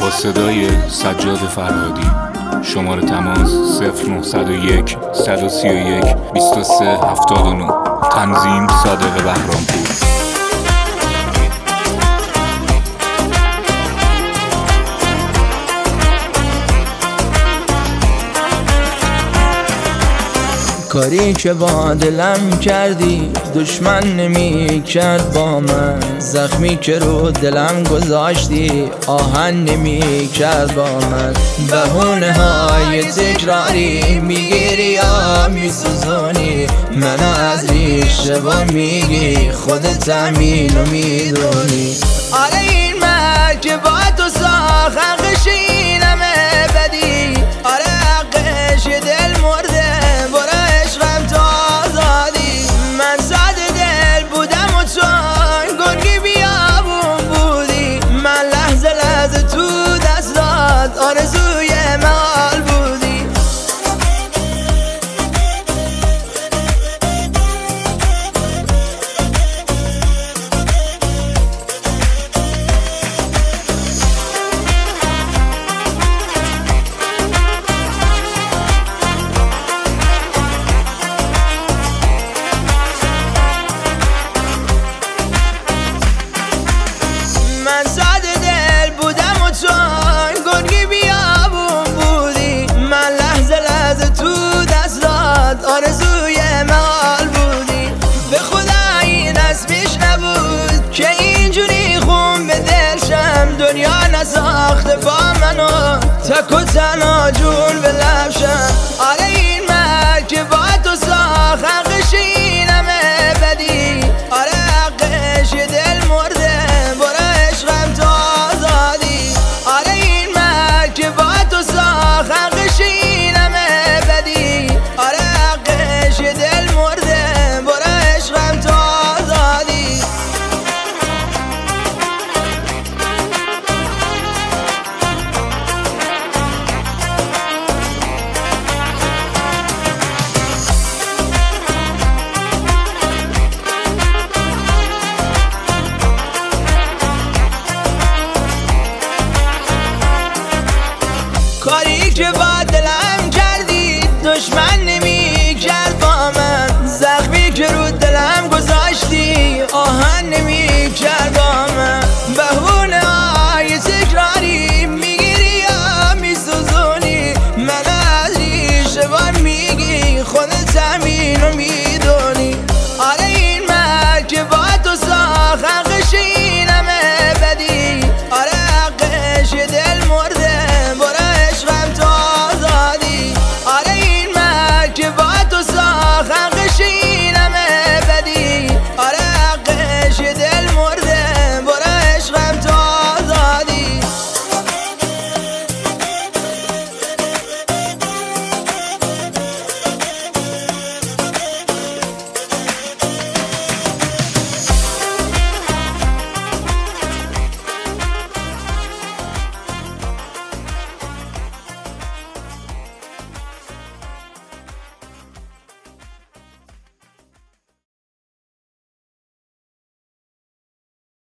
با صدای سجاد فرهادی. شماره تماس 0901 131 2379. تنظیم صادق بهرامپور. کاری که با دلم کردی دشمن نمی کرد با من، زخمی که رو دلم گذاشتی آهن نمی کرد با من. بهونه های تکراری میگیری یا میسوزونی منو از ریشه و میگی خودت همینو میدونی. آره این مرد که با تو ساخت حقش اینمه بدی، آره حقش یه دل مرده آرزوی محال بودی. من ساده دل بودم و تو گرگی بیابون بودی، من لحظه لحظه تو دستات آرزوی محال بودی. به خدا این اسمش نبود که اینجوری خون به دلشم، دنیا نساخته با منو تک و تنها جون به لبشم. آره این مرد که